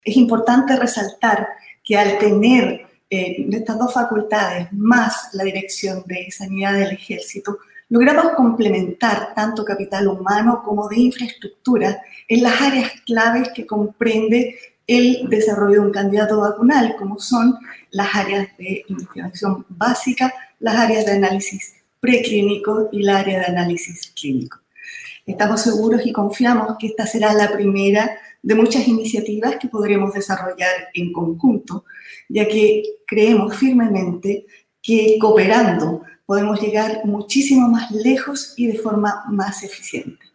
Es importante resaltar que al tener estas dos facultades más la Dirección de Sanidad del Ejército, logramos complementar tanto capital humano como de infraestructura en las áreas claves que comprende el desarrollo de un candidato vacunal, como son las áreas de investigación básica, las áreas de análisis preclínico y la área de análisis clínico. Estamos seguros y confiamos que esta será la primera de muchas iniciativas que podremos desarrollar en conjunto, ya que creemos firmemente que cooperando podemos llegar muchísimo más lejos y de forma más eficiente.